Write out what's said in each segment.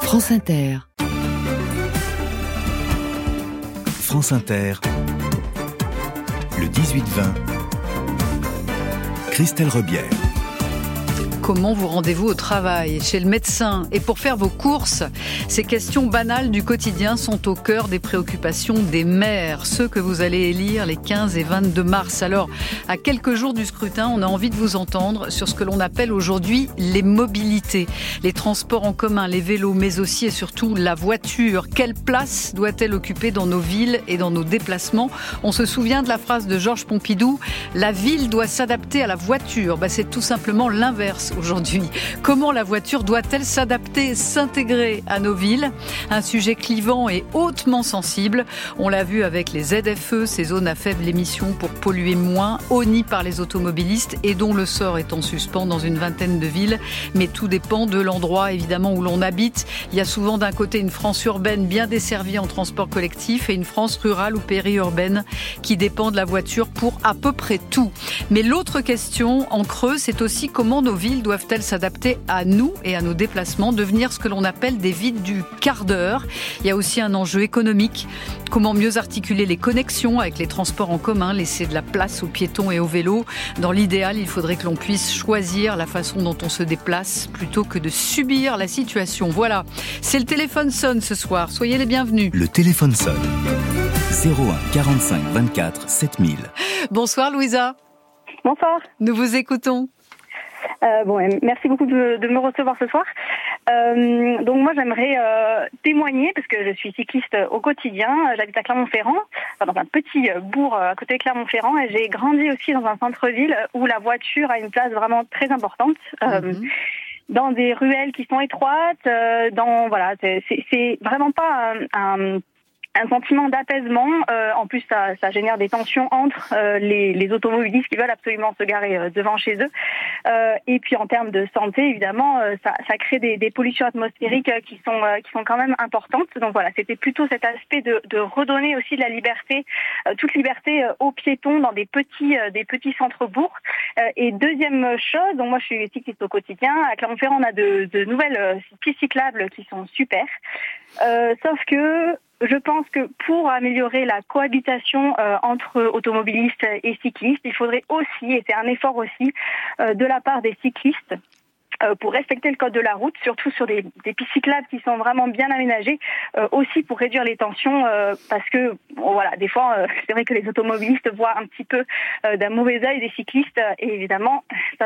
France Inter. France Inter, le 18-20, Christelle Rebière. Comment vous rendez-vous au travail, chez le médecin et pour faire vos courses? Ces questions banales du quotidien sont au cœur des préoccupations des maires, ceux que vous allez élire les 15 et 22 mars. Alors, à quelques jours du scrutin, on a envie de vous entendre sur ce que l'on appelle aujourd'hui les mobilités. Les transports en commun, les vélos, mais aussi et surtout la voiture. Quelle place doit-elle occuper dans nos villes et dans nos déplacements? On se souvient de la phrase de Georges Pompidou, « La ville doit s'adapter à la voiture ». C'est tout simplement l'inverse aujourd'hui. Comment la voiture doit-elle s'adapter, s'intégrer à nos villes? Un sujet clivant et hautement sensible. On l'a vu avec les ZFE, ces zones à faible émission pour polluer moins, honnies par les automobilistes et dont le sort est en suspens dans une vingtaine de villes. Mais tout dépend de l'endroit évidemment où l'on habite. Il y a souvent d'un côté une France urbaine bien desservie en transport collectif et une France rurale ou périurbaine qui dépend de la voiture pour à peu près tout. Mais l'autre question en creux, c'est aussi comment nos villes doivent-elles s'adapter à nous et à nos déplacements, devenir ce que l'on appelle des villes du quart d'heure. Il y a aussi un enjeu économique. Comment mieux articuler les connexions avec les transports en commun, laisser de la place aux piétons et aux vélos. Dans l'idéal, il faudrait que l'on puisse choisir la façon dont on se déplace plutôt que de subir la situation. Voilà, c'est le téléphone sonne ce soir. Soyez les bienvenus. Le téléphone sonne. 01 45 24 7000. Bonsoir Louisa. Bonsoir. Nous vous écoutons. Merci beaucoup de me recevoir ce soir. Donc moi j'aimerais témoigner parce que je suis cycliste au quotidien. J'habite à Clermont-Ferrand, dans un petit bourg à côté de Clermont-Ferrand, et j'ai grandi aussi dans un centre-ville où la voiture a une place vraiment très importante. Dans des ruelles qui sont étroites, c'est vraiment pas un sentiment d'apaisement. En plus, ça génère des tensions entre les automobilistes qui veulent absolument se garer devant chez eux. Et puis en termes de santé, évidemment, ça crée des pollutions atmosphériques qui sont quand même importantes. Donc voilà, c'était plutôt cet aspect de redonner aussi de la liberté, toute liberté aux piétons dans des petits centres-bourgs. Et deuxième chose, donc moi je suis cycliste au quotidien. À Clermont-Ferrand, on a de nouvelles pistes cyclables qui sont super. Sauf que je pense que pour améliorer la cohabitation entre automobilistes et cyclistes, il faudrait aussi, et c'est un effort aussi, de la part des cyclistes, pour respecter le code de la route, surtout sur des pistes cyclables qui sont vraiment bien aménagées, aussi pour réduire les tensions, parce que des fois c'est vrai que les automobilistes voient un petit peu d'un mauvais œil des cyclistes, et évidemment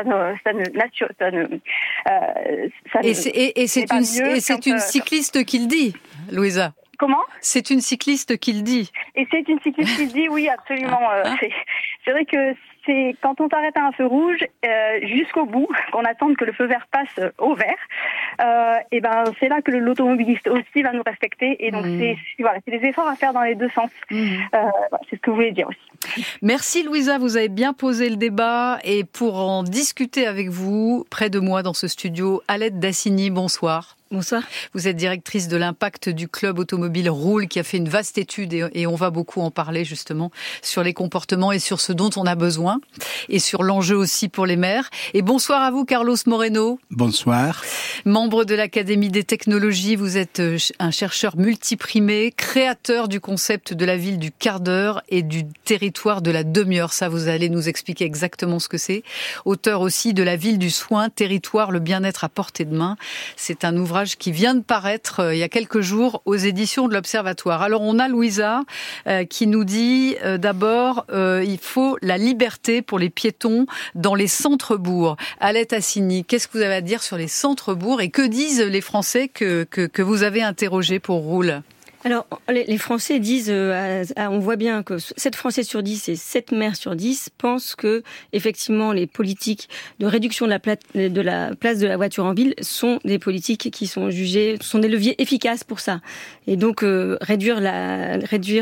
c'est une cycliste qui le dit, Louisa. Comment ? C'est une cycliste qui le dit. Et c'est une cycliste qui le dit, oui, absolument. C'est vrai que c'est quand on s'arrête à un feu rouge jusqu'au bout, qu'on attend que le feu vert passe au vert, et c'est là que l'automobiliste aussi va nous respecter. Et donc c'est des efforts à faire dans les deux sens. C'est ce que je voulais dire aussi. Merci Louisa, vous avez bien posé le débat, et pour en discuter avec vous, près de moi dans ce studio, Alette Dassigny, bonsoir. Bonsoir. Vous êtes directrice de l'impact du club automobile Roule, qui a fait une vaste étude, et on va beaucoup en parler justement sur les comportements et sur ce dont on a besoin, et sur l'enjeu aussi pour les maires. Et bonsoir à vous Carlos Moreno. Bonsoir. Membre de l'Académie des technologies, vous êtes un chercheur multiprimé, créateur du concept de la ville du quart d'heure et du territoire de la demi-heure. Ça, vous allez nous expliquer exactement ce que c'est. Auteur aussi de la ville du soin, territoire, le bien-être à portée de main. C'est un ouvrage qui vient de paraître il y a quelques jours aux éditions de l'Observatoire. Alors on a Louisa qui nous dit d'abord il faut la liberté pour les piétons dans les centres-bourgs. Alette Dassigny, qu'est-ce que vous avez à dire sur les centres-bourgs et que disent les Français que vous avez interrogés pour Roule ? Alors, les Français disent, on voit bien que 7 Français sur 10 et 7 maires sur 10 pensent que, effectivement, les politiques de réduction de la place de la voiture en ville sont des politiques qui sont jugées, sont des leviers efficaces pour ça. Et donc, réduire la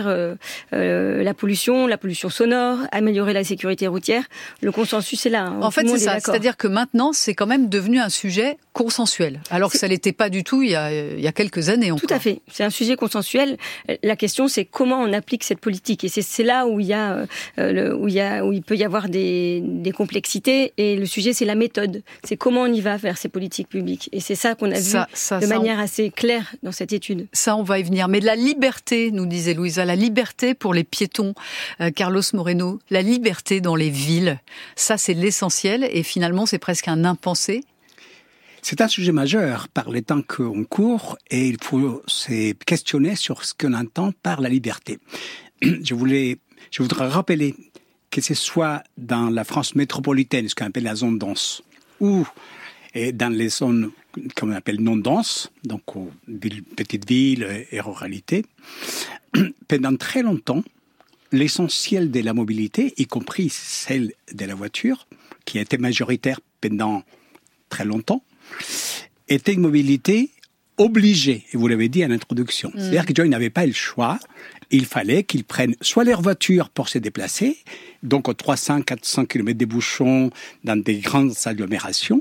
pollution sonore, améliorer la sécurité routière, le consensus est là. En fait, c'est ça. C'est-à-dire que maintenant, c'est quand même devenu un sujet consensuel. Alors que ça l'était pas du tout il y a quelques années encore. Tout à fait. C'est un sujet consensuel. actuelle. La question, c'est comment on applique cette politique. Et c'est là où il peut y avoir des complexités. Et le sujet, c'est la méthode. C'est comment on y va vers ces politiques publiques. Et c'est ça qu'on a vu de manière assez claire dans cette étude. Ça, on va y venir. Mais la liberté, nous disait Louisa, la liberté pour les piétons, Carlos Moreno, la liberté dans les villes, ça c'est l'essentiel et finalement c'est presque un impensé. C'est un sujet majeur par les temps qu'on court et il faut se questionner sur ce qu'on entend par la liberté. Je voudrais rappeler que ce soit dans la France métropolitaine, ce qu'on appelle la zone dense, ou dans les zones qu'on appelle non denses, donc aux petites villes et ruralités, pendant très longtemps, l'essentiel de la mobilité, y compris celle de la voiture, qui était majoritaire pendant très longtemps, était une mobilité obligée. Et vous l'avez dit en introduction. C'est-à-dire que les gens n'avaient pas le choix. Il fallait qu'ils prennent soit leur voiture pour se déplacer, donc aux 300-400 km des bouchons dans des grandes agglomérations,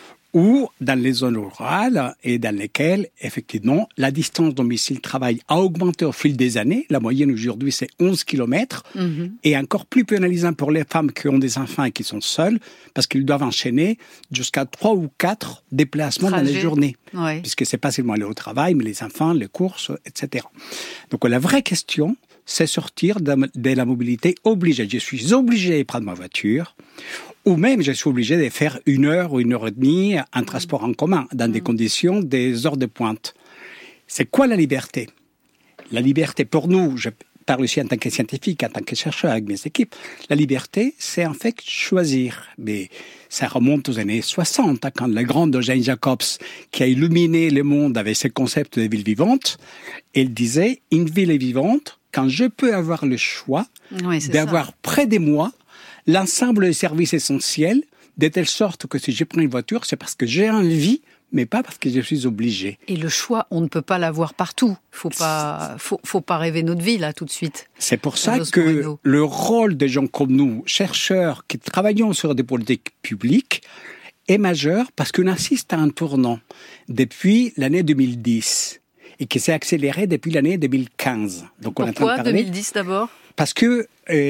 ou dans les zones rurales et dans lesquelles, effectivement, la distance domicile-travail a augmenté au fil des années. La moyenne aujourd'hui, c'est 11 km. Et encore plus pénalisant pour les femmes qui ont des enfants et qui sont seules, parce qu'ils doivent enchaîner jusqu'à 3 ou 4 déplacements dans les journées. Ouais. Puisque c'est pas seulement aller au travail, mais les enfants, les courses, etc. Donc la vraie question, c'est sortir de la mobilité obligée. Je suis obligé de prendre ma voiture, ou même je suis obligé de faire 1 heure ou 1 heure et demie en transport en commun, dans des conditions des heures de pointe. C'est quoi la liberté ? La liberté pour nous, je parle aussi en tant que scientifique, en tant que chercheur avec mes équipes, la liberté, c'est en fait choisir. Mais ça remonte aux années 60, quand le grand Eugène Jacobs, qui a illuminé le monde avec ses concepts de ville vivante, il disait, une ville est vivante quand je peux avoir le choix d'avoir près de moi l'ensemble des services essentiels, de telle sorte que si je prends une voiture, c'est parce que j'ai envie, mais pas parce que je suis obligé. Et le choix, on ne peut pas l'avoir partout. Faut pas rêver notre vie, là, tout de suite. C'est pour ça que le rôle des gens comme nous, chercheurs qui travaillons sur des politiques publiques, est majeur parce qu'on assiste à un tournant depuis l'année 2010 et qui s'est accéléré depuis l'année 2015. Donc, pourquoi 2010 d'abord ? Parce que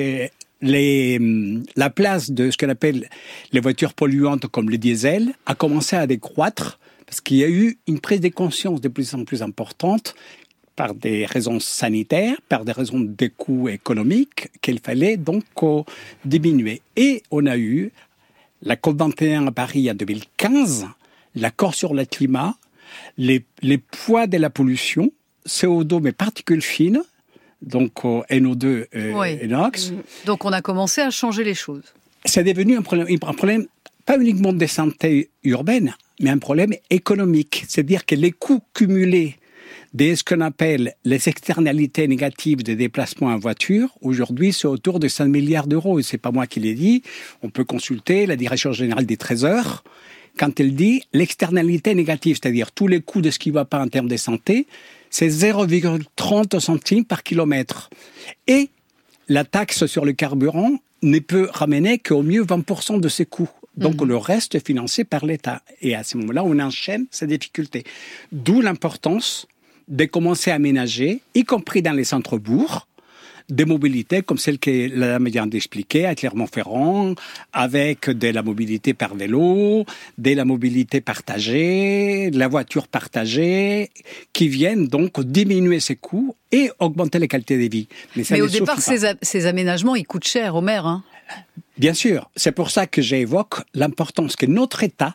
la place de ce qu'on appelle les voitures polluantes comme le diesel a commencé à décroître parce qu'il y a eu une prise de conscience de plus en plus importante par des raisons sanitaires, par des raisons de coûts économiques qu'il fallait donc diminuer. Et on a eu la COP21 à Paris en 2015, l'accord sur le climat, les poids de la pollution, CO2 mais particules fines, donc NO2 et NOx. Donc on a commencé à changer les choses. C'est devenu un problème pas uniquement de santé urbaine, mais un problème économique. C'est-à-dire que les coûts cumulés de ce qu'on appelle les externalités négatives des déplacements en voiture, aujourd'hui, c'est autour de 5 milliards d'euros. Et c'est pas moi qui l'ai dit. On peut consulter la Direction générale des Trésors quand elle dit l'externalité négative, c'est-à-dire tous les coûts de ce qui ne va pas en termes de santé, c'est 0,30 centimes par kilomètre. Et la taxe sur le carburant ne peut ramener qu'au mieux 20% de ces coûts. Donc le reste est financé par l'État. Et à ce moment-là, on enchaîne ces difficultés. D'où l'importance de commencer à aménager, y compris dans les centres-bourgs, des mobilités comme celle que la dame vient d'expliquer à Clermont-Ferrand, avec de la mobilité par vélo, de la mobilité partagée, de la voiture partagée, qui viennent donc diminuer ses coûts et augmenter la qualité de vie. Mais au départ, ces aménagements, ils coûtent cher aux maires, hein. Bien sûr. C'est pour ça que j'évoque l'importance que notre État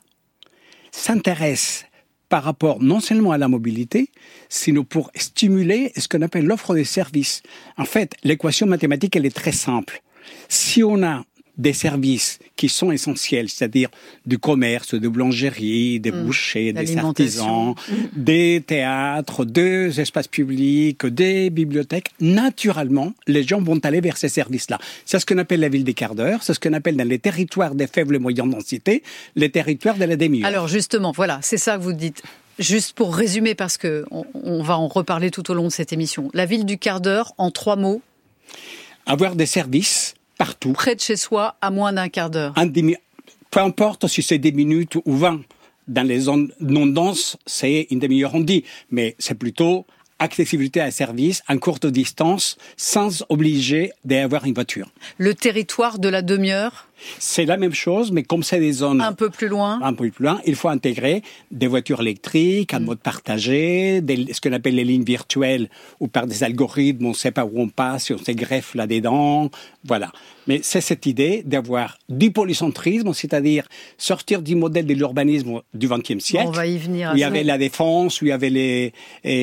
s'intéresse par rapport non seulement à la mobilité, sinon pour stimuler ce qu'on appelle l'offre de services. En fait, l'équation mathématique, elle est très simple. Si on a des services qui sont essentiels, c'est-à-dire du commerce, de boulangerie, des bouchers, des artisans, des théâtres, des espaces publics, des bibliothèques, naturellement, les gens vont aller vers ces services-là. C'est ce qu'on appelle la ville des quarts d'heure, c'est ce qu'on appelle dans les territoires des faibles et moyennes densités, les territoires de la demi-heure. Alors justement, voilà, c'est ça que vous dites. Juste pour résumer, parce qu'on va en reparler tout au long de cette émission. La ville du quart d'heure, en 3 mots. Avoir des services partout. Près de chez soi, à moins d'un quart d'heure. Peu importe si c'est 10 minutes ou 20. Dans les zones non denses, c'est une demi-heure, on dit. Mais c'est plutôt accessibilité à service en courte distance sans obliger d'avoir une voiture. Le territoire de la demi-heure? C'est la même chose, mais comme c'est des zones un peu plus loin, il faut intégrer des voitures électriques, un mode partagé, ce qu'on appelle les lignes virtuelles, où par des algorithmes, on ne sait pas où on passe, et on se greffe là-dedans. Voilà. Mais c'est cette idée d'avoir du polycentrisme, c'est-à-dire sortir du modèle de l'urbanisme du XXe siècle. On va y venir. Où il y avait la défense, où il y avait les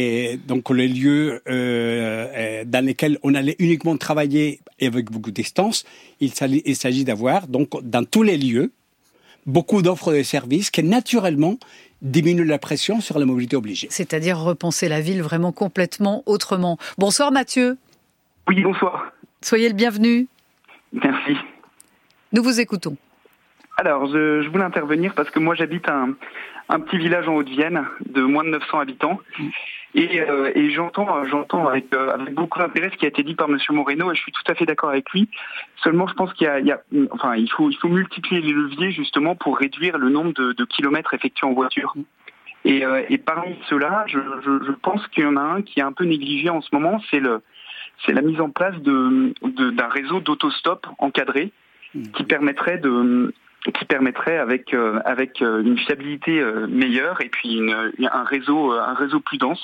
lieux dans lesquels on allait uniquement travailler et avec beaucoup de distance. Il s'agit d'avoir, donc, dans tous les lieux, beaucoup d'offres de services qui, naturellement, diminuent la pression sur la mobilité obligée. C'est-à-dire repenser la ville vraiment complètement autrement. Bonsoir Mathieu. Oui, bonsoir. Soyez le bienvenu. Merci. Nous vous écoutons. Alors, je voulais intervenir parce que moi, j'habite un petit village en Haute-Vienne de moins de 900 habitants. Et j'entends avec beaucoup d'intérêt ce qui a été dit par Monsieur Moreno, et je suis tout à fait d'accord avec lui. Seulement, je pense il faut multiplier les leviers justement pour réduire le nombre de kilomètres effectués en voiture. Et parmi ceux-là, je pense qu'il y en a un qui est un peu négligé en ce moment, c'est la mise en place d'un réseau d'autostop encadré qui permettrait avec une fiabilité meilleure et puis un réseau plus dense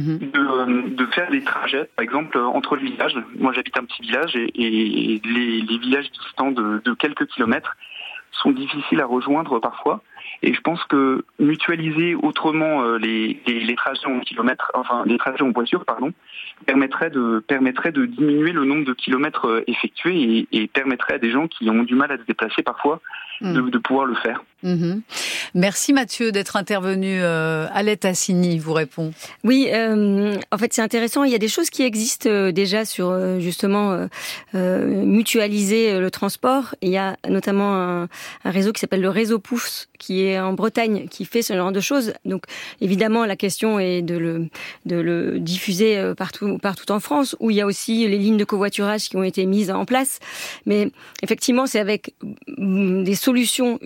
de faire des trajets, par exemple entre les villages. Moi, j'habite un petit village et les villages distants de quelques kilomètres sont difficiles à rejoindre parfois. Et je pense que mutualiser autrement les trajets en kilomètres, enfin les trajets en voiture, permettrait de diminuer le nombre de kilomètres effectués et permettrait à des gens qui ont du mal à se déplacer parfois de pouvoir le faire. Merci Mathieu d'être intervenu. Alette Assini vous répond. Oui, en fait c'est intéressant. Il y a des choses qui existent déjà sur justement mutualiser le transport. Il y a notamment un réseau qui s'appelle le réseau Poufs qui est en Bretagne, qui fait ce genre de choses. Donc évidemment la question est de le diffuser partout en France, où il y a aussi les lignes de covoiturage qui ont été mises en place. Mais effectivement c'est avec des solutions,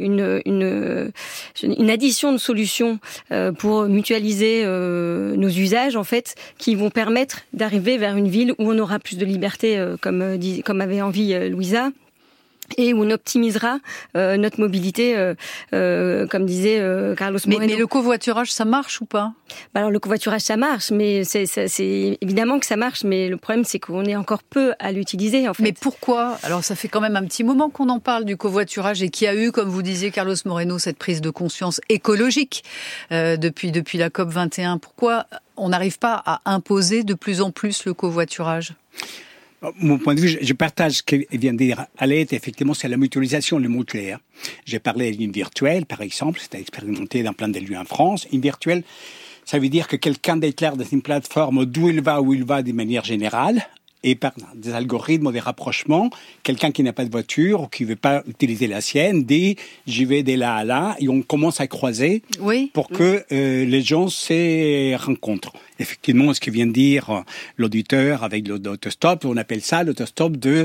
une addition de solutions pour mutualiser nos usages en fait, qui vont permettre d'arriver vers une ville où on aura plus de liberté, comme avait envie Louisa. Et où on optimisera notre mobilité, comme disait Carlos Moreno. Mais le covoiturage, ça marche ou pas ? Alors le covoiturage, ça marche, mais c'est évidemment que ça marche, mais le problème c'est qu'on est encore peu à l'utiliser en fait. Mais pourquoi ? Alors ça fait quand même un petit moment qu'on en parle du covoiturage et qu'il y a eu, comme vous disiez Carlos Moreno, cette prise de conscience écologique depuis la COP21. Pourquoi on n'arrive pas à imposer de plus en plus le covoiturage ? Mon point de vue, je partage ce que vient de dire Alette. Effectivement, c'est la mutualisation, le mot clair. J'ai parlé d'une virtuelle, par exemple, c'est expérimenté dans plein de lieux en France. Une virtuelle, ça veut dire que quelqu'un déclare dans une plateforme d'où il va de manière générale, et par des algorithmes des rapprochements, quelqu'un qui n'a pas de voiture ou qui ne veut pas utiliser la sienne dit « j'y vais de là à là » et on commence à croiser pour que les gens se rencontrent. Effectivement, ce que vient de dire l'auditeur avec l'autostop, on appelle ça l'autostop de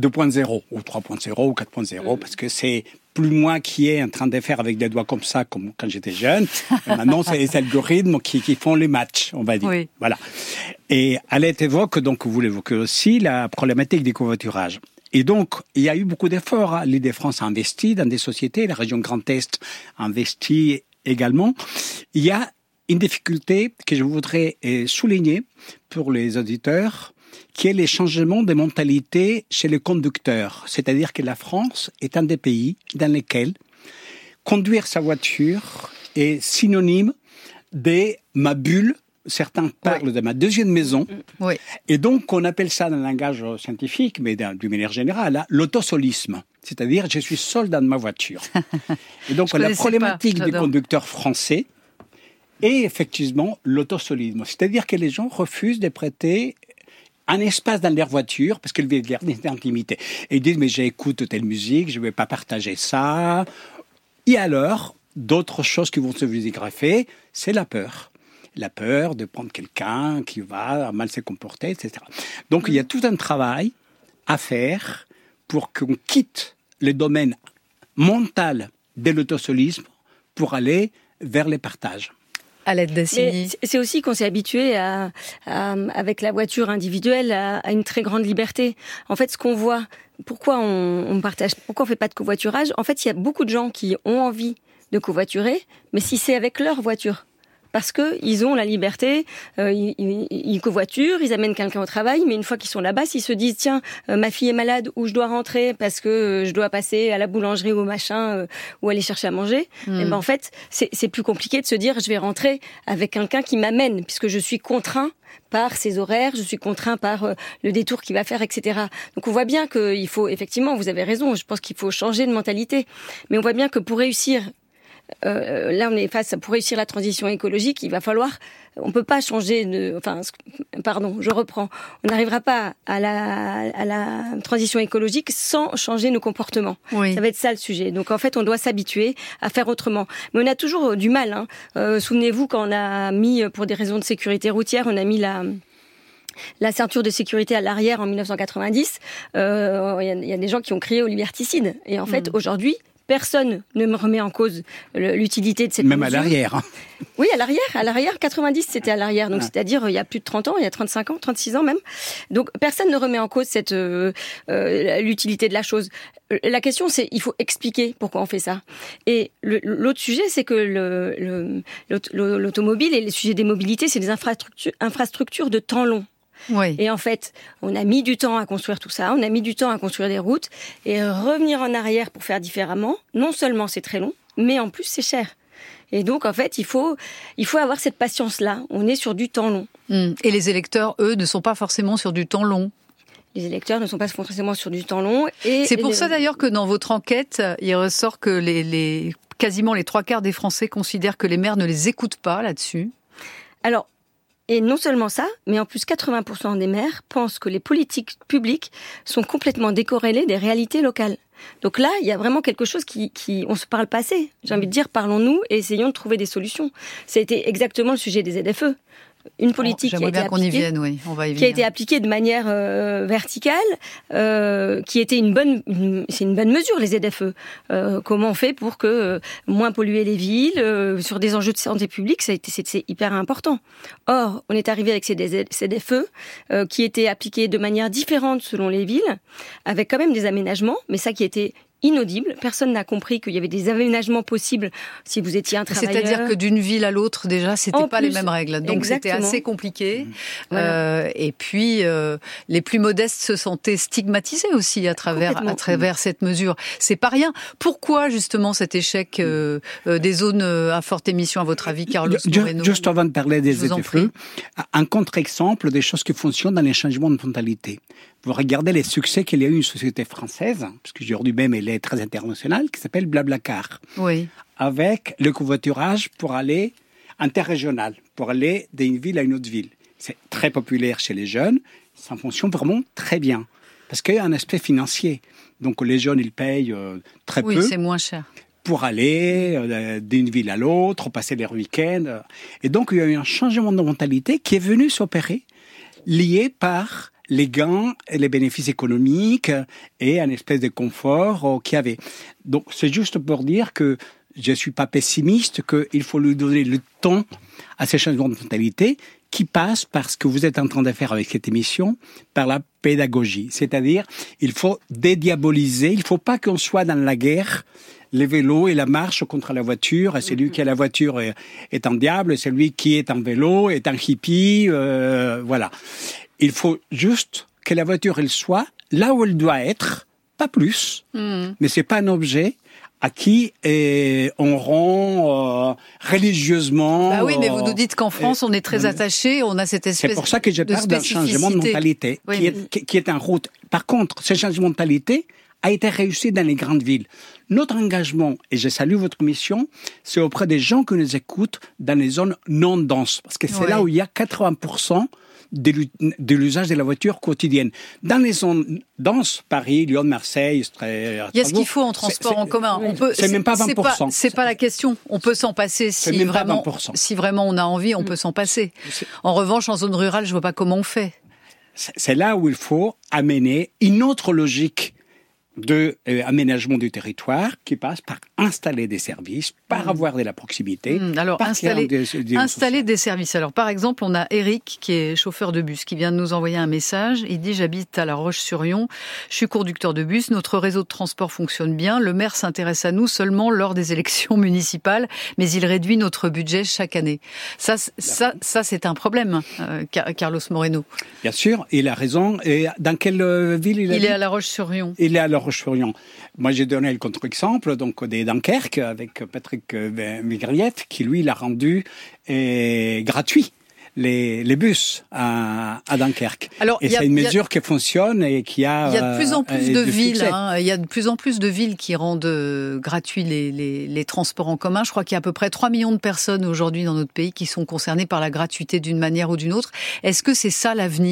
2.0 ou 3.0 ou 4.0 parce que c'est plus moi qui est en train de faire avec des doigts comme ça, comme quand j'étais jeune. Maintenant, c'est les algorithmes qui font les matchs, on va dire. Oui. Voilà. Et Alette évoque, donc vous l'évoquez aussi, la problématique du covoiturage. Et donc, il y a eu beaucoup d'efforts. L'Île-de-France a investi dans des sociétés, la région Grand Est a investi également. Il y a une difficulté que je voudrais souligner pour les auditeurs, qui est les changements de mentalité chez les conducteurs. C'est-à-dire que la France est un des pays dans lesquels conduire sa voiture est synonyme de ma bulle. Certains parlent de ma deuxième maison. Oui. Et donc, on appelle ça dans le langage scientifique, mais d'une manière générale, l'autosolisme. C'est-à-dire, je suis seul dans ma voiture. Et donc, la problématique des conducteurs français est effectivement l'autosolisme. C'est-à-dire que les gens refusent de prêter un espace dans leur voiture parce qu'ils veulent garder une intimité. Et ils disent, mais j'écoute telle musique, je ne vais pas partager ça. Et alors, d'autres choses qui vont se greffer, c'est la peur. La peur de prendre quelqu'un qui va mal se comporter, etc. Donc, il y a tout un travail à faire pour qu'on quitte le domaine mental de l'autosolisme pour aller vers les partages. Alette Dassigny. C'est aussi qu'on s'est habitué avec la voiture individuelle à une très grande liberté. En fait, ce qu'on voit, pourquoi on fait pas de covoiturage? En fait, il y a beaucoup de gens qui ont envie de covoiturer, mais si c'est avec leur voiture. Parce que ils ont la liberté, ils covoiturent, ils amènent quelqu'un au travail, mais une fois qu'ils sont là-bas, s'ils se disent tiens, ma fille est malade ou je dois rentrer parce que je dois passer à la boulangerie ou au machin ou aller chercher à manger, et ben en fait c'est plus compliqué de se dire je vais rentrer avec quelqu'un qui m'amène puisque je suis contraint par ses horaires, je suis contraint par le détour qu'il va faire, etc. Donc on voit bien qu'il faut, effectivement, vous avez raison, je pense qu'il faut changer de mentalité, mais on voit bien que pour réussir là, on est face pour réussir la transition écologique, il va falloir, on peut pas changer je reprends. On n'arrivera pas à la transition écologique sans changer nos comportements. Oui. Ça va être ça le sujet. Donc en fait, on doit s'habituer à faire autrement. Mais on a toujours du mal. Souvenez-vous quand on a mis, pour des raisons de sécurité routière, on a mis la ceinture de sécurité à l'arrière en 1990. Il y a des gens qui ont crié au liberticide. Et en fait, aujourd'hui, personne ne me remet en cause l'utilité de cette mesure. Même à l'arrière. Hein. Oui, à l'arrière. 90, c'était à l'arrière. Donc, c'est-à-dire, il y a plus de 30 ans, il y a 35 ans, 36 ans même. Donc, personne ne remet en cause l'utilité de la chose. La question, c'est, il faut expliquer pourquoi on fait ça. Et l'autre sujet, c'est que l'automobile et les sujets des mobilités, c'est des infrastructures de temps long. Oui. Et en fait, on a mis du temps à construire tout ça, on a mis du temps à construire des routes, et revenir en arrière pour faire différemment, non seulement c'est très long, mais en plus c'est cher. Et donc, en fait, il faut avoir cette patience-là. On est sur du temps long. Et les électeurs, eux, ne sont pas forcément sur du temps long. Les électeurs ne sont pas forcément sur du temps long. Et c'est pour ça d'ailleurs que dans votre enquête, il ressort que quasiment les 3/4 des Français considèrent que les maires ne les écoutent pas là-dessus. Alors, et non seulement ça, mais en plus 80% des maires pensent que les politiques publiques sont complètement décorrélées des réalités locales. Donc là, il y a vraiment quelque chose on se parle pas assez. J'ai envie de dire, parlons-nous et essayons de trouver des solutions. C'était exactement le sujet des ZFE. Une politique qui a été appliquée de manière verticale, qui était c'est une bonne mesure, les ZFE. Comment on fait pour que moins polluer les villes, sur des enjeux de santé publique, c'est hyper important. Or, on est arrivé avec ces ZFE qui étaient appliqués de manière différente selon les villes, avec quand même des aménagements, mais ça qui était inaudible. Personne n'a compris qu'il y avait des aménagements possibles si vous étiez un travailleur. C'est-à-dire que d'une ville à l'autre, déjà, c'était pas les mêmes règles. Donc exactement. C'était assez compliqué. Voilà. Et puis, les plus modestes se sentaient stigmatisés aussi à travers cette mesure. C'est pas rien. Pourquoi, justement, cet échec des zones à forte émission, à votre avis, Carlos Moreno? Juste avant de parler des ZFE, un contre-exemple des choses qui fonctionnent dans les changements de mentalité. Vous regardez les succès qu'il y a eu une société française, parce qu'aujourd'hui même elle est très internationale, qui s'appelle Blablacar. Oui. Avec le covoiturage pour aller interrégional, pour aller d'une ville à une autre ville. C'est très populaire chez les jeunes, ça fonctionne vraiment très bien. Parce qu'il y a un aspect financier. Donc les jeunes, ils payent très peu. Oui, c'est moins cher. Pour aller d'une ville à l'autre, passer leur week-end. Et donc il y a eu un changement de mentalité qui est venu s'opérer, lié par les gains et les bénéfices économiques et un espèce de confort qu'il y avait. Donc, c'est juste pour dire que je ne suis pas pessimiste, qu'il faut lui donner le temps à ces changements de mentalité qui passent par ce que vous êtes en train de faire avec cette émission, par la pédagogie. C'est-à-dire, il faut dédiaboliser, il ne faut pas qu'on soit dans la guerre, les vélos et la marche contre la voiture, et celui qui a la voiture est un diable, et celui qui est en vélo est un hippie, voilà. Il faut juste que la voiture, elle soit là où elle doit être, pas plus. Mais c'est pas un objet à qui on rend religieusement... Bah oui, mais vous nous dites qu'en France, on est très attaché, on a cette espèce de spécificité. C'est pour ça que je parle d'un changement de mentalité qui est en route. Par contre, ce changement de mentalité a été réussi dans les grandes villes. Notre engagement, et je salue votre mission, c'est auprès des gens qui nous écoutent dans les zones non denses. Parce que c'est là où il y a 80% de l'usage de la voiture quotidienne. Dans les zones denses, Paris, Lyon, Marseille, il y a ce qu'il faut en transport en commun. C'est même pas 20%. C'est pas la question. On peut s'en passer si vraiment on a envie, on peut s'en passer. En revanche, en zone rurale, je vois pas comment on fait. C'est là où il faut amener une autre logique de aménagement du territoire qui passe par installer des services, par avoir de la proximité. Alors, installer des services. Alors, par exemple, on a Eric, qui est chauffeur de bus, qui vient de nous envoyer un message. Il dit « J'habite à La Roche-sur-Yon, je suis conducteur de bus, notre réseau de transport fonctionne bien, le maire s'intéresse à nous seulement lors des élections municipales, mais il réduit notre budget chaque année. » Ça, c'est un problème, Carlos Moreno. Bien sûr, il a raison. Et dans quelle ville il est? Il est à La Roche-sur-Yon. Il est à La Roche-sur-Yon. Moi, j'ai donné le contre-exemple, donc, des Dunkerque, avec Patrick Migrillette, qui, lui, l'a rendu gratuit. Les bus à Dunkerque. Alors, et c'est une mesure qui fonctionne et qui a... Il y a de plus en plus de villes. Il y a de plus en plus de villes qui rendent gratuits les transports en commun. Je crois qu'il y a à peu près 3 millions de personnes aujourd'hui dans notre pays qui sont concernées par la gratuité d'une manière ou d'une autre. Est-ce que c'est ça l'avenir ?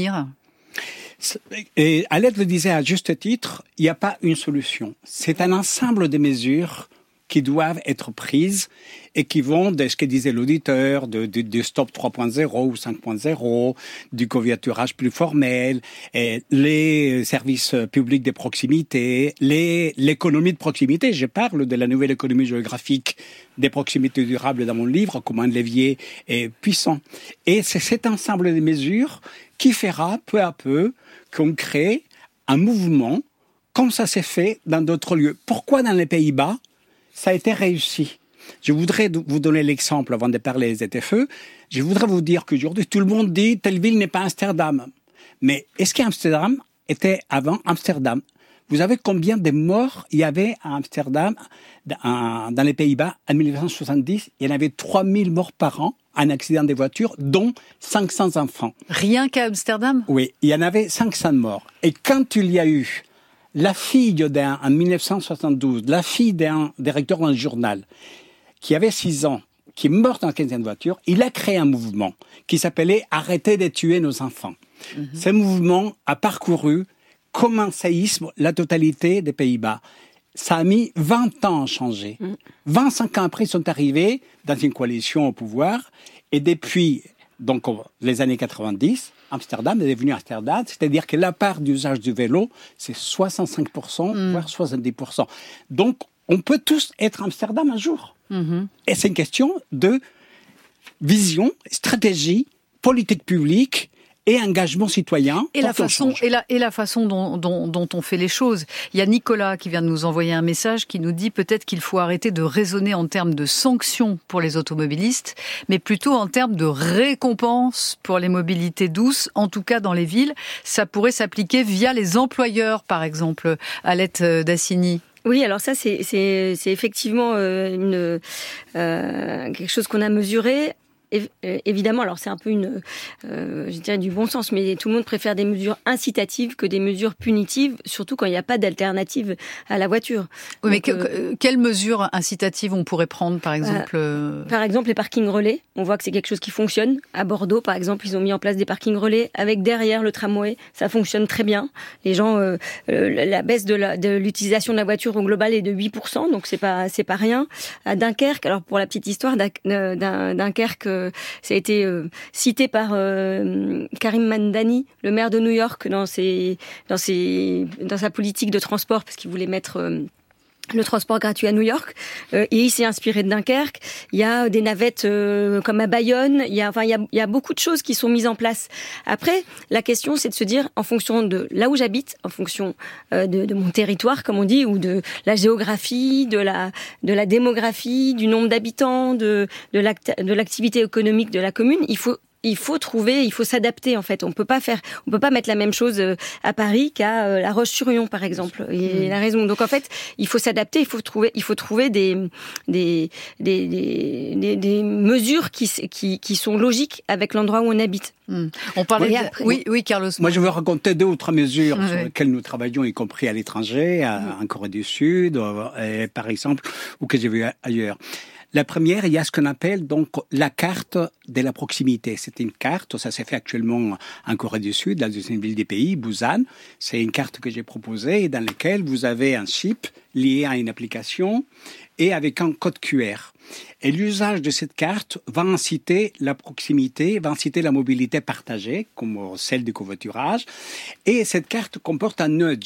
Et Alette le disait à juste titre, il n'y a pas une solution. C'est un ensemble de mesures qui doivent être prises et qui vont de ce que disait l'auditeur, de Stop 3.0 ou 5.0, du covoiturage plus formel, et les services publics de proximité, l'économie de proximité. Je parle de la nouvelle économie géographique des proximités durables dans mon livre, comme un levier puissant. Et c'est cet ensemble de mesures qui fera peu à peu qu'on crée un mouvement comme ça s'est fait dans d'autres lieux. Pourquoi dans les Pays-Bas ça a été réussi? Je voudrais vous donner l'exemple avant de parler des ZFE. Je voudrais vous dire qu'aujourd'hui, tout le monde dit telle ville n'est pas Amsterdam. Mais est-ce qu'Amsterdam était avant Amsterdam? Vous savez combien de morts il y avait à Amsterdam, dans les Pays-Bas, en 1970? Il y en avait 3000 morts par an en accident de voiture, dont 500 enfants. Rien qu'à Amsterdam? Oui, il y en avait 500 morts. Et quand il y a eu la fille en 1972, la fille d'un directeur d'un journal, qui avait 6 ans, qui est morte dans un accident de voiture, il a créé un mouvement qui s'appelait « Arrêtez de tuer nos enfants ». Ce mouvement a parcouru comme un séisme la totalité des Pays-Bas. Ça a mis 20 ans à changer. 25 ans après, ils sont arrivés dans une coalition au pouvoir. Et depuis donc, les années 90, Amsterdam est devenu Amsterdam. C'est-à-dire que la part d'usage du vélo, c'est 65%, voire 70%. Donc, on peut tous être Amsterdam un jour. Et c'est une question de vision, stratégie, politique publique et engagement citoyen. Et la façon dont on fait les choses. Il y a Nicolas qui vient de nous envoyer un message qui nous dit peut-être qu'il faut arrêter de raisonner en termes de sanctions pour les automobilistes, mais plutôt en termes de récompenses pour les mobilités douces, en tout cas dans les villes. Ça pourrait s'appliquer via les employeurs, par exemple, Alette Dassigny. Oui, alors ça, c'est effectivement quelque chose qu'on a mesuré. Évidemment, alors c'est un peu je dirais du bon sens, mais tout le monde préfère des mesures incitatives que des mesures punitives, surtout quand il n'y a pas d'alternative à la voiture. Oui, donc, mais quelles mesures incitatives on pourrait prendre, par exemple Par exemple, les parkings relais. On voit que c'est quelque chose qui fonctionne. À Bordeaux, par exemple, ils ont mis en place des parkings relais avec derrière le tramway. Ça fonctionne très bien. Les gens, la baisse de l'utilisation de la voiture au global est de 8%, donc c'est pas rien. À Dunkerque, alors pour la petite histoire, Dunkerque, ça a été cité par Karim Mandani, le maire de New York, dans sa politique de transport, parce qu'il voulait mettre le transport gratuit à New York, et il s'est inspiré de Dunkerque. Il y a des navettes comme à Bayonne. Il y a beaucoup de choses qui sont mises en place. Après, la question, c'est de se dire, en fonction de là où j'habite, en fonction de mon territoire, comme on dit, ou de la géographie, de la démographie, du nombre d'habitants, de l'activité économique de la commune, il faut s'adapter en fait. On peut pas mettre la même chose à Paris qu'à La Roche-sur-Yon par exemple. Il a raison. Donc en fait, il faut s'adapter. Il faut trouver des mesures qui sont logiques avec l'endroit où on habite. On parlait. Oui, Carlos. Moi, je veux raconter 2 ou 3 mesures sur lesquelles nous travaillons, y compris à l'étranger, en Corée du Sud, par exemple, ou que j'ai vu ailleurs. La première, il y a ce qu'on appelle donc la carte de la proximité. C'est une carte, ça s'est fait actuellement en Corée du Sud, dans une ville des pays, Busan. C'est une carte que j'ai proposée dans laquelle vous avez un chip lié à une application et avec un code QR. Et l'usage de cette carte va inciter la proximité, va inciter la mobilité partagée, comme celle du covoiturage. Et cette carte comporte un nudge.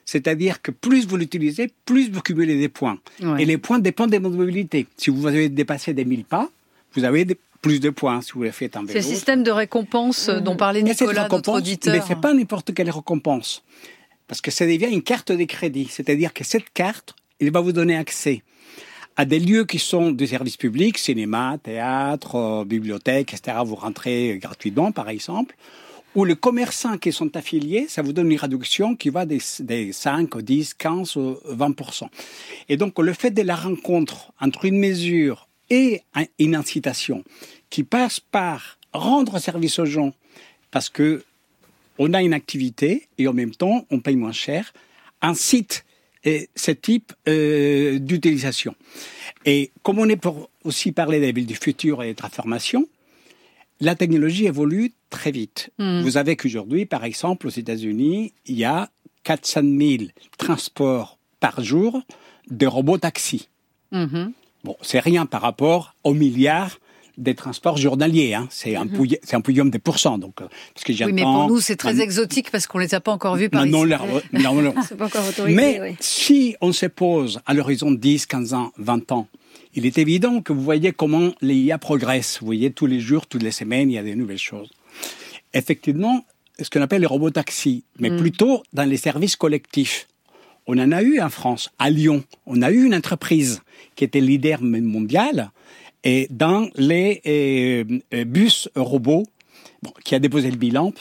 C'est-à-dire que plus vous l'utilisez, plus vous cumulez des points. Ouais. Et les points dépendent des modes de mobilité. Si vous avez dépassé des 1000 pas, vous avez plus de points si vous le faites en vélo. C'est le système de récompense dont parlait Nicolas, notre auditeur. Mais ce n'est pas n'importe quelle récompense. Parce que ça devient une carte de crédit. C'est-à-dire que cette carte, elle va vous donner accès à des lieux qui sont des services publics, cinéma, théâtre, bibliothèque, etc. Vous rentrez gratuitement, par exemple. Ou les commerçants qui sont affiliés, ça vous donne une réduction qui va des 5, 10, 15, 20%. Et donc, le fait de la rencontre entre une mesure et une incitation qui passe par rendre service aux gens parce que on a une activité et en même temps, on paye moins cher, incite ce type d'utilisation. Et comme on est pour aussi parler des villes du futur et des transformations, la technologie évolue très vite. Vous savez qu'aujourd'hui, par exemple, aux États-Unis, il y a 400 000 transports par jour de robots taxis. Bon, c'est rien par rapport aux milliards des transports journaliers. Hein. C'est un pouillum de pourcents. Donc, parce que oui, mais pour nous, c'est très exotique parce qu'on ne les a pas encore vus par ici. Non. C'est pas encore autorisé. Mais si on se pose à l'horizon de 10, 15 ans, 20 ans, il est évident que vous voyez comment l'IA progresse. Vous voyez, tous les jours, toutes les semaines, il y a des nouvelles choses. Effectivement, ce qu'on appelle les robots taxis, mais plutôt dans les services collectifs. On en a eu en France, à Lyon. On a eu une entreprise qui était leader mondial et dans les bus robots, qui a déposé le bilan,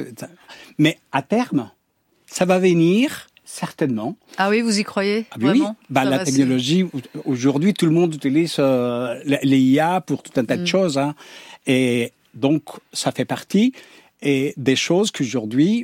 mais à terme, ça va venir certainement. Ah oui, vous y croyez vraiment? Oui, la technologie, aujourd'hui, tout le monde utilise les IA pour tout un tas de choses. Hein, et donc, ça fait partie des choses qu'aujourd'hui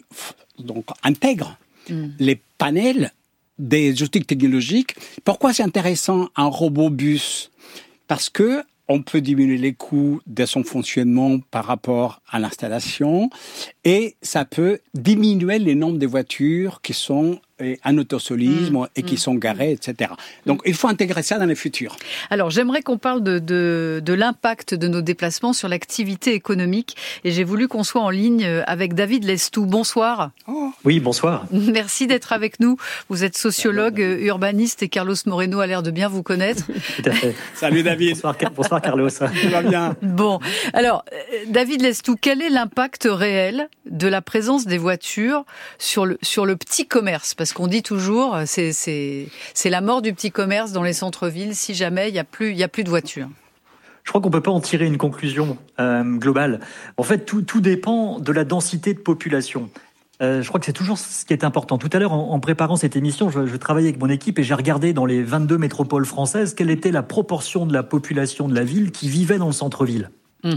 intègrent les panels des outils technologiques. Pourquoi c'est intéressant un robot bus? Parce que on peut diminuer les coûts de son fonctionnement par rapport à l'installation et ça peut diminuer le nombre de voitures qui sont en autosolisme et qui sont garées, etc. Donc, il faut intégrer ça dans le futur. Alors, j'aimerais qu'on parle de l'impact de nos déplacements sur l'activité économique et j'ai voulu qu'on soit en ligne avec David Lestou. Bonsoir. Oui, bonsoir. Merci d'être avec nous. Vous êtes sociologue, urbaniste et Carlos Moreno a l'air de bien vous connaître. Tout à fait. Salut David. Bonsoir Carlos. Ça va bien. Bon, alors, David Lestou, quel est l'impact réel de la présence des voitures sur le petit commerce? Parce qu'on dit toujours, c'est la mort du petit commerce dans les centres-villes si jamais il y a plus de voitures. Je crois qu'on peut pas en tirer une conclusion globale. En fait, tout dépend de la densité de population. Je crois que c'est toujours ce qui est important. Tout à l'heure, en préparant cette émission, je travaillais avec mon équipe et j'ai regardé dans les 22 métropoles françaises quelle était la proportion de la population de la ville qui vivait dans le centre-ville.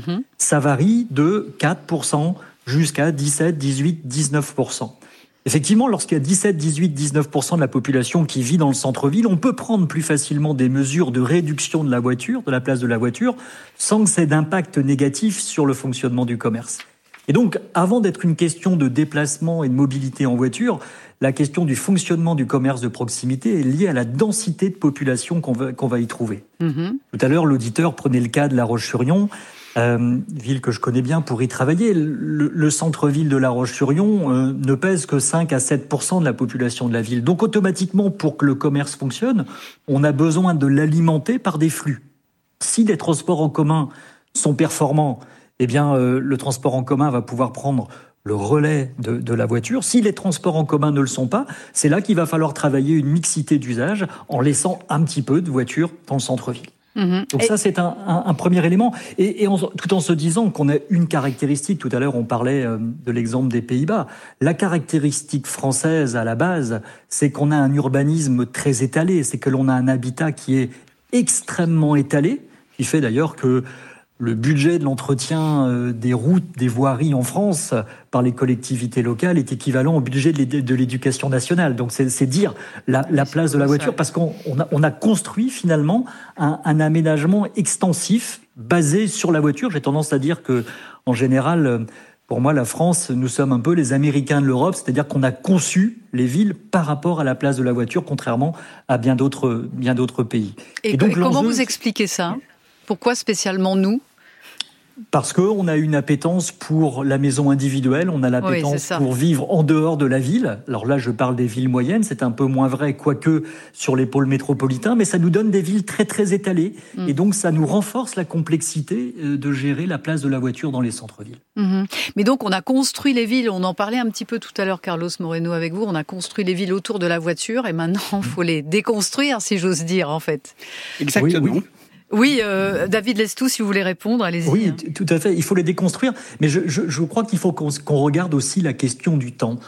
Ça varie de 4% jusqu'à 17, 18, 19%. Effectivement, lorsqu'il y a 17, 18, 19% de la population qui vit dans le centre-ville, on peut prendre plus facilement des mesures de réduction de la voiture, de la place de la voiture, sans que ça ait d'impact négatif sur le fonctionnement du commerce. Et donc, avant d'être une question de déplacement et de mobilité en voiture, la question du fonctionnement du commerce de proximité est liée à la densité de population qu'on va y trouver. Tout à l'heure, l'auditeur prenait le cas de La Roche-sur-Yon, ville que je connais bien pour y travailler. Le centre-ville de La Roche-sur-Yon ne pèse que 5 à 7% de la population de la ville. Donc automatiquement, pour que le commerce fonctionne, on a besoin de l'alimenter par des flux. Si les transports en commun sont performants, eh bien le transport en commun va pouvoir prendre le relais de la voiture. Si les transports en commun ne le sont pas, c'est là qu'il va falloir travailler une mixité d'usage en laissant un petit peu de voitures dans le centre-ville. Donc ça, c'est un premier élément. Et tout en se disant qu'on a une caractéristique, tout à l'heure on parlait de l'exemple des Pays-Bas, la caractéristique française à la base, c'est qu'on a un urbanisme très étalé, c'est que l'on a un habitat qui est extrêmement étalé, qui fait d'ailleurs que le budget de l'entretien des routes, des voiries en France par les collectivités locales est équivalent au budget de l'éducation nationale. Donc c'est dire la place de la voiture, parce qu'on a construit finalement un aménagement extensif basé sur la voiture. J'ai tendance à dire que, en général, pour moi, la France, nous sommes un peu les Américains de l'Europe, c'est-à-dire qu'on a conçu les villes par rapport à la place de la voiture, contrairement à bien d'autres pays. Et donc, comment vous expliquez ça ? Pourquoi spécialement nous ? Parce qu'on a une appétence pour la maison individuelle, on a l'appétence pour vivre en dehors de la ville. Alors là, je parle des villes moyennes, c'est un peu moins vrai, quoique sur les pôles métropolitains, mais ça nous donne des villes très très étalées. Et donc ça nous renforce la complexité de gérer la place de la voiture dans les centres-villes. Mais donc on a construit les villes, on en parlait un petit peu tout à l'heure, Carlos Moreno, avec vous, on a construit les villes autour de la voiture et maintenant il faut les déconstruire, si j'ose dire, en fait. Exactement. Oui, David Lestou, si vous voulez répondre, allez-y. Oui, tout à fait. Il faut les déconstruire. Mais je crois qu'il faut qu'on regarde aussi la question du temps.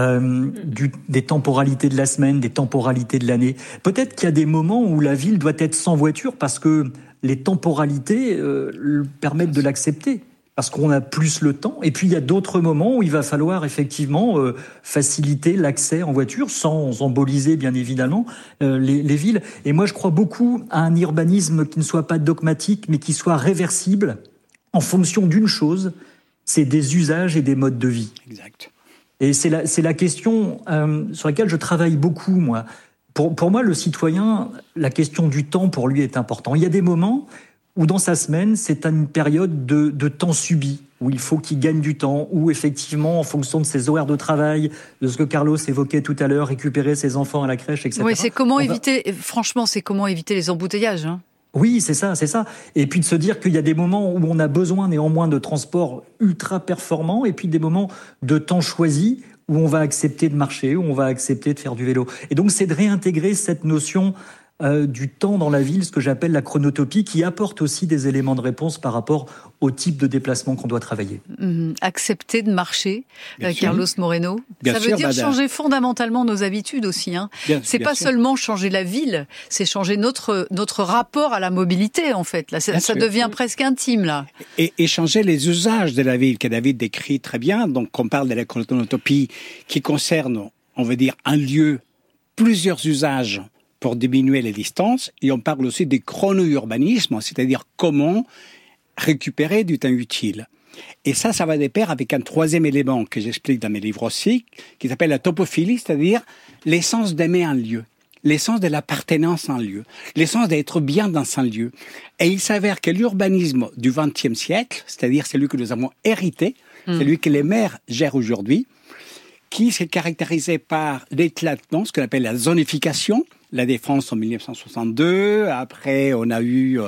Des temporalités de la semaine, des temporalités de l'année. Peut-être qu'il y a des moments où la ville doit être sans voiture parce que les temporalités permettent de l'accepter. Parce qu'on a plus le temps. Et puis, il y a d'autres moments où il va falloir effectivement faciliter l'accès en voiture, sans emboliser, bien évidemment, les villes. Et moi, je crois beaucoup à un urbanisme qui ne soit pas dogmatique, mais qui soit réversible en fonction d'une chose, c'est des usages et des modes de vie. Exact. Et c'est la question sur laquelle je travaille beaucoup, moi. Pour moi, le citoyen, la question du temps, pour lui, est important. Il y a des moments où dans sa semaine, c'est une période de temps subi, où il faut qu'il gagne du temps, où effectivement, en fonction de ses horaires de travail, de ce que Carlos évoquait tout à l'heure, récupérer ses enfants à la crèche, etc. Oui, c'est comment éviter les embouteillages, hein. Oui, c'est ça. Et puis de se dire qu'il y a des moments où on a besoin néanmoins de transports ultra performants, et puis des moments de temps choisi où on va accepter de marcher, où on va accepter de faire du vélo. Et donc, c'est de réintégrer cette notion du temps dans la ville, ce que j'appelle la chronotopie, qui apporte aussi des éléments de réponse par rapport au type de déplacement qu'on doit travailler. Accepter de marcher, Carlos Moreno. Ça veut dire changer fondamentalement nos habitudes aussi. Hein. C'est pas seulement changer la ville, c'est changer notre rapport à la mobilité, en fait. Là, ça devient presque intime, là. Et changer les usages de la ville, que David décrit très bien. Donc, on parle de la chronotopie qui concerne, on va dire, un lieu, plusieurs usages pour diminuer les distances, et on parle aussi du chrono-urbanisme, c'est-à-dire comment récupérer du temps utile. Et ça va de pair avec un troisième élément que j'explique dans mes livres aussi, qui s'appelle la topophilie, c'est-à-dire l'essence d'aimer un lieu, l'essence de l'appartenance à un lieu, l'essence d'être bien dans un lieu. Et il s'avère que l'urbanisme du XXe siècle, c'est-à-dire celui que nous avons hérité, celui que les maires gèrent aujourd'hui, qui s'est caractérisé par l'éclatement, ce qu'on appelle la zonification. La Défense en 1962, après on a eu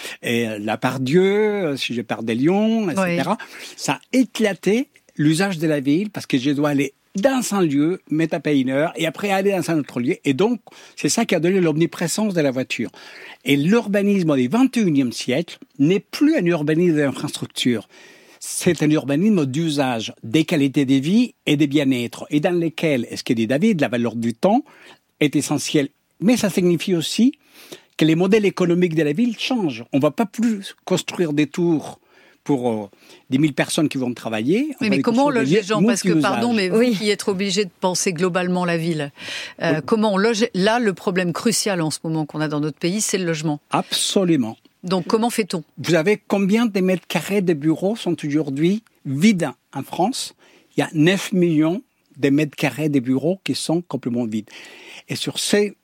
la Part-Dieu, si je pars des Lions, etc. Oui. Ça a éclaté l'usage de la ville parce que je dois aller dans un lieu, me taper une heure, et après aller dans un autre lieu. Et donc, c'est ça qui a donné l'omniprésence de la voiture. Et l'urbanisme du XXIe siècle n'est plus un urbanisme d'infrastructure. C'est un urbanisme d'usage, des qualités de vie et des bien-être, et dans lesquels, ce que dit David, la valeur du temps est essentielle. Mais ça signifie aussi que les modèles économiques de la ville changent. On ne va pas plus construire des tours pour 10 000 personnes qui vont travailler. Oui, mais comment on loge les gens ? Parce que, pardon, mais vous qui êtes obligé de penser globalement la ville, comment on loge ? Là, le problème crucial en ce moment qu'on a dans notre pays, c'est le logement. Absolument. Donc, comment fait-on ? Vous avez combien de mètres carrés de bureaux sont aujourd'hui vides en France ? Il y a 9 millions de mètres carrés de bureaux qui sont complètement vides. Et sur ces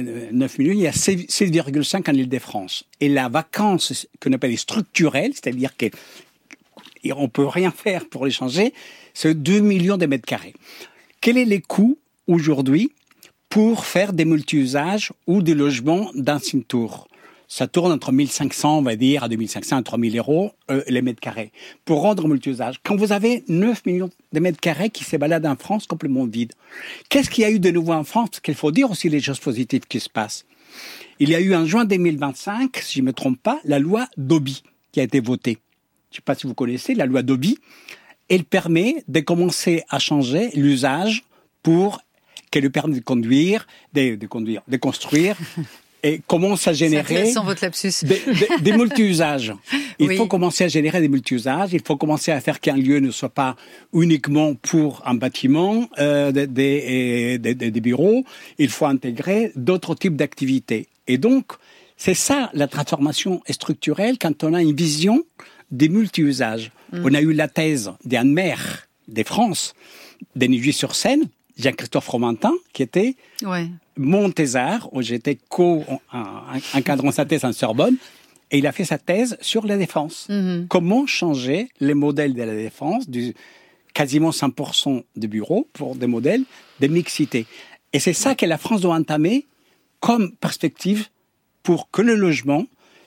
9 millions, il y a 6,5 en Île-de-France. Et la vacance qu'on appelle structurelle, c'est-à-dire qu'on ne peut rien faire pour les changer, c'est 2 millions de mètres carrés. Quel est le coût aujourd'hui pour faire des multi-usages ou des logements dans une tour ? Ça tourne entre 1 500, on va dire, à 2 500 à 3 000 euros les mètres carrés. Pour rendre multi-usage, quand vous avez 9 millions de mètres carrés qui se baladent en France complètement vides, qu'est-ce qu'il y a eu de nouveau en France ? Parce qu'il faut dire aussi les choses positives qui se passent. Il y a eu en juin 2025, si je ne me trompe pas, la loi Dobi qui a été votée. Je ne sais pas si vous connaissez, la loi Dobi. Elle permet de commencer à changer l'usage pour qu'elle lui permette de construire. Et commence à générer des multi-usages. Il faut commencer à générer des multi-usages. Il faut commencer à faire qu'un lieu ne soit pas uniquement pour un bâtiment, des bureaux. Il faut intégrer d'autres types d'activités. Et donc, c'est ça la transformation structurelle quand on a une vision des multi-usages. On a eu la thèse d'un maire de France, de Neuilly-sur-Seine, Jean-Christophe Fromentin, qui était mon thésard, où j'étais encadrant sa thèse en Sorbonne, Et il a fait sa thèse sur la défense. Comment changer les modèles de la défense du quasiment 100% de bureaux pour des modèles de mixité. Et c'est ça que la France doit entamer comme perspective pour que le logement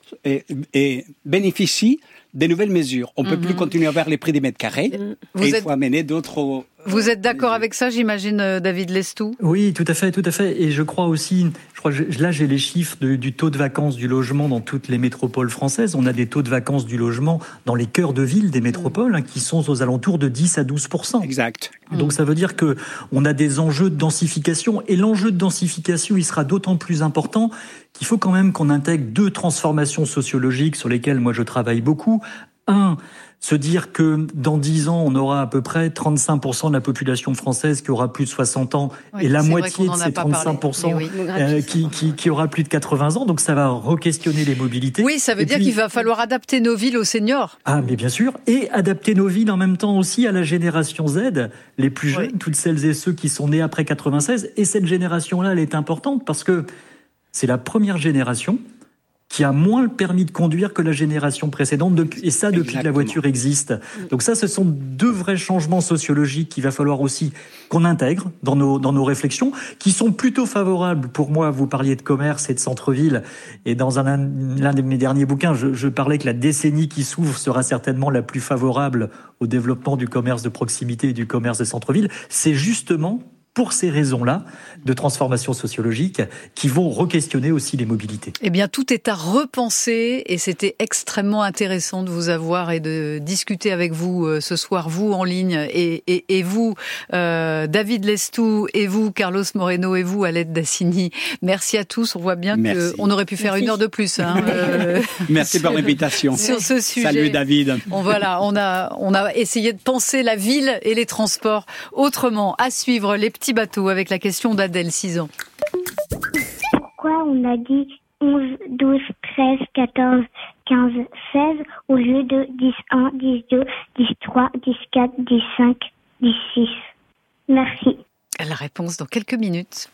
bénéficie des nouvelles mesures. On ne peut plus continuer à voir les prix des mètres carrés. Il faut amener d'autres... Vous êtes d'accord avec ça, j'imagine, David Lestou ? Oui, tout à fait. Et je crois aussi, là j'ai les chiffres du taux de vacances du logement dans toutes les métropoles françaises. On a des taux de vacances du logement dans les cœurs de ville des métropoles qui sont aux alentours de 10 à 12%. Exact. Donc ça veut dire que on a des enjeux de densification. Et l'enjeu de densification, il sera d'autant plus important qu'il faut quand même qu'on intègre 2 transformations sociologiques sur lesquelles moi je travaille beaucoup. 1, se dire que dans 10 ans, on aura à peu près 35% de la population française qui aura plus de 60 ans et la moitié de ces 35% qui aura plus de 80 ans. Donc ça va re-questionner les mobilités. Oui, ça veut dire qu'il va falloir adapter nos villes aux seniors. Ah, mais bien sûr. Et adapter nos villes en même temps aussi à la génération Z, les plus jeunes, toutes celles et ceux qui sont nés après 96. Et cette génération-là, elle est importante parce que c'est la première génération qui a moins le permis de conduire que la génération précédente, depuis que la voiture existe. Donc ça, ce sont 2 vrais changements sociologiques qu'il va falloir aussi qu'on intègre dans nos réflexions, qui sont plutôt favorables. Pour moi, vous parliez de commerce et de centre-ville, et dans l'un de mes derniers bouquins, je parlais que la décennie qui s'ouvre sera certainement la plus favorable au développement du commerce de proximité et du commerce de centre-ville. C'est justement pour ces raisons-là de transformation sociologique qui vont re-questionner aussi les mobilités. Eh bien, tout est à repenser et c'était extrêmement intéressant de vous avoir et de discuter avec vous ce soir, vous en ligne et vous, David Lestou, et vous, Carlos Moreno, et vous, Alette Dassigny. Merci à tous. On voit bien qu'on aurait pu faire 1 heure de plus. Merci pour l'invitation. Sur ce sujet. Salut David. On a essayé de penser la ville et les transports autrement. À suivre les petits bateaux avec la question d'Adèle, 6 ans. Pourquoi on a dit 11, 12, 13, 14, 15, 16 au lieu de 10, 1, 10, 2, 10, 3, 10, 4, 10, 5, 10, 6 ? Merci. La réponse dans quelques minutes.